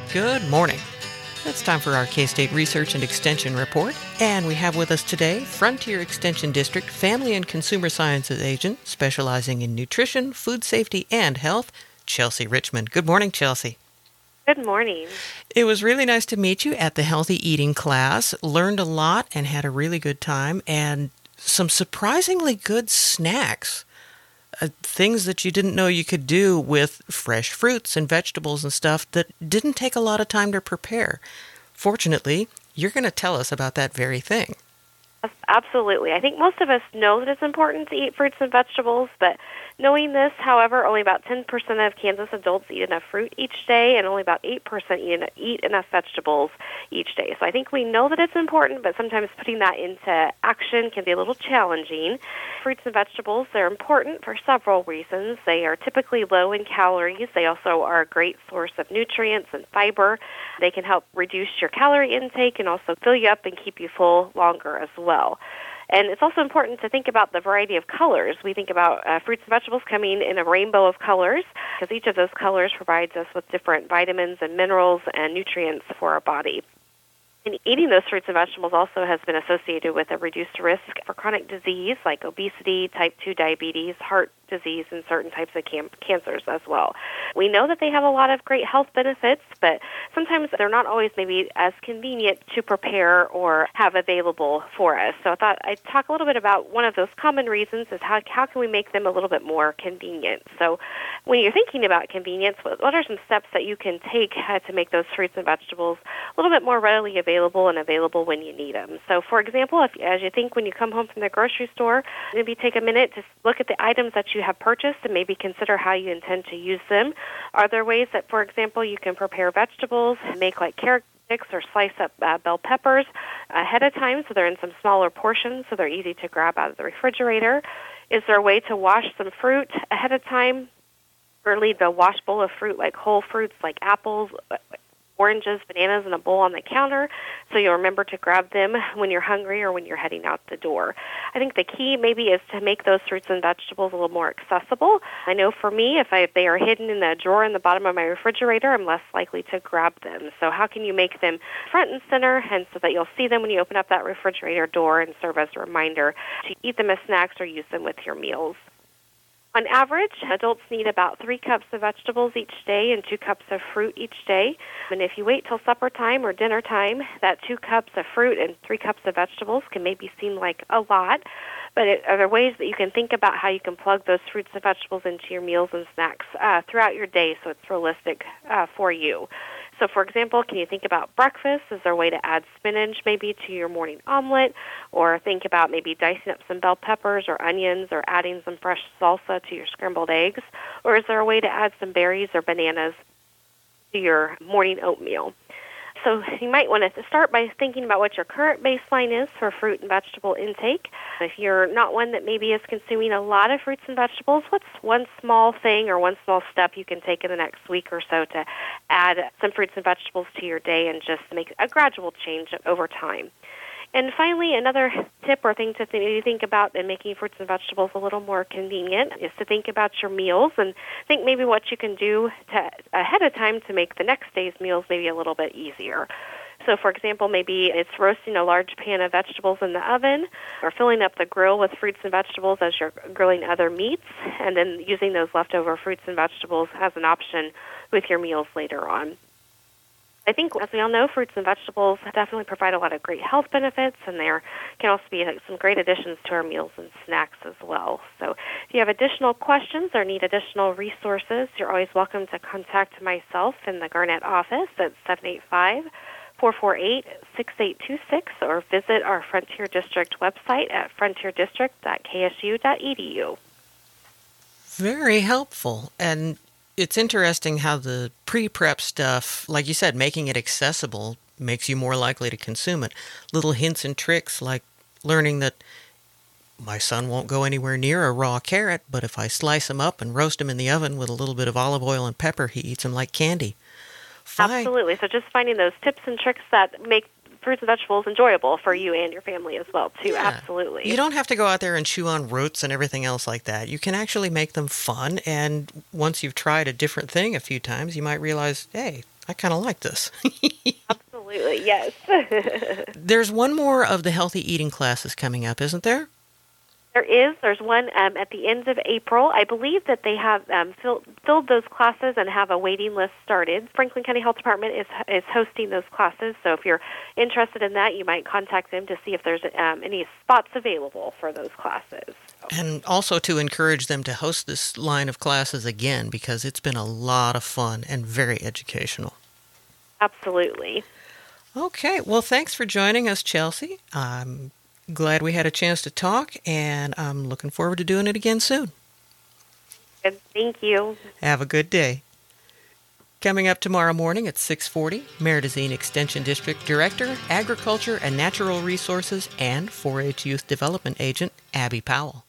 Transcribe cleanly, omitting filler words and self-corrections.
Good morning. It's time for our K-State Research and Extension Report, and we have with us today Frontier Extension District Family and Consumer Sciences Agent specializing in nutrition, food safety, and health, Chelsea Richmond. Good morning, Chelsea. Good morning. It was really nice to meet you at the Healthy Eating class. Learned a lot and had a really good time, and some surprisingly good snacks. Things that you didn't know you could do with fresh fruits and vegetables and stuff that didn't take a lot of time to prepare. Fortunately, you're going to tell us about that very thing. Absolutely. I think most of us know that it's important to eat fruits and vegetables, but knowing this, however, only about 10% of Kansas adults eat enough fruit each day, and only about 8% eat enough vegetables each day. So I think we know that it's important, but sometimes putting that into action can be a little challenging. Fruits and vegetables, they're important for several reasons. They are typically low in calories. They also are a great source of nutrients and fiber. They can help reduce your calorie intake and also fill you up and keep you full longer as well. And it's also important to think about the variety of colors. We think about fruits and vegetables coming in a rainbow of colors because each of those colors provides us with different vitamins and minerals and nutrients for our body. And eating those fruits and vegetables also has been associated with a reduced risk for chronic disease like obesity, type 2 diabetes, heart disease, and certain types of cancers as well. We know that they have a lot of great health benefits, but sometimes they're not always maybe as convenient to prepare or have available for us. So I thought I'd talk a little bit about one of those common reasons is how can we make them a little bit more convenient. So when you're thinking about convenience, what are some steps that you can take to make those fruits and vegetables a little bit more readily available and available when you need them? So for example, as you think when you come home from the grocery store, maybe take a minute to look at the items that you have purchased and maybe consider how you intend to use them. Are there ways that, for example, you can prepare vegetables, make like carrot sticks or slice up bell peppers ahead of time so they're in some smaller portions so they're easy to grab out of the refrigerator? Is there a way to wash some fruit ahead of time or leave a wash bowl of fruit like whole fruits like apples, oranges, bananas in a bowl on the counter so you'll remember to grab them when you're hungry or when you're heading out the door? I think the key maybe is to make those fruits and vegetables a little more accessible. I know for me, if they are hidden in a drawer in the bottom of my refrigerator, I'm less likely to grab them. So how can you make them front and center and so that you'll see them when you open up that refrigerator door and serve as a reminder to eat them as snacks or use them with your meals? On average, adults need about 3 cups of vegetables each day and 2 cups of fruit each day. And if you wait till supper time or dinner time, that 2 cups of fruit and 3 cups of vegetables can maybe seem like a lot. But are there ways that you can think about how you can plug those fruits and vegetables into your meals and snacks throughout your day so it's realistic for you? So, for example, can you think about breakfast? Is there a way to add spinach maybe to your morning omelet? Or think about maybe dicing up some bell peppers or onions or adding some fresh salsa to your scrambled eggs? Or is there a way to add some berries or bananas to your morning oatmeal? So you might want to start by thinking about what your current baseline is for fruit and vegetable intake. If you're not one that maybe is consuming a lot of fruits and vegetables, what's one small thing or one small step you can take in the next week or so to add some fruits and vegetables to your day and just make a gradual change over time? And finally, another tip or thing to think about in making fruits and vegetables a little more convenient is to think about your meals and think maybe what you can do ahead of time to make the next day's meals maybe a little bit easier. So, for example, maybe it's roasting a large pan of vegetables in the oven or filling up the grill with fruits and vegetables as you're grilling other meats and then using those leftover fruits and vegetables as an option with your meals later on. I think, as we all know, fruits and vegetables definitely provide a lot of great health benefits, and there can also be some great additions to our meals and snacks as well. So if you have additional questions or need additional resources, you're always welcome to contact myself in the Garnett office at 785-448-6826 or visit our Frontier District website at frontierdistrict.ksu.edu. Very helpful. And it's interesting how the pre-prep stuff, like you said, making it accessible makes you more likely to consume it. Little hints and tricks like learning that my son won't go anywhere near a raw carrot, but if I slice him up and roast him in the oven with a little bit of olive oil and pepper, he eats them like candy. Absolutely. So just finding those tips and tricks that make fruits and vegetables enjoyable for you and your family as well, too. Yeah. Absolutely. You don't have to go out there and chew on roots and everything else like that. You can actually make them fun, and once you've tried a different thing a few times, you might realize, hey, I kind of like this. Absolutely, yes. There's one more of the healthy eating classes coming up, isn't there? There is. There's one at the end of April. I believe that they have filled those classes and have a waiting list started. Franklin County Health Department is hosting those classes, so if you're interested in that, you might contact them to see if there's any spots available for those classes. And also to encourage them to host this line of classes again, because it's been a lot of fun and very educational. Absolutely. Okay, well, thanks for joining us, Chelsea. I'm glad we had a chance to talk, and I'm looking forward to doing it again soon. Good. Thank you. Have a good day. Coming up tomorrow morning at 6:40, Meridazine Extension District Director, Agriculture and Natural Resources, and 4-H Youth Development Agent Abby Powell.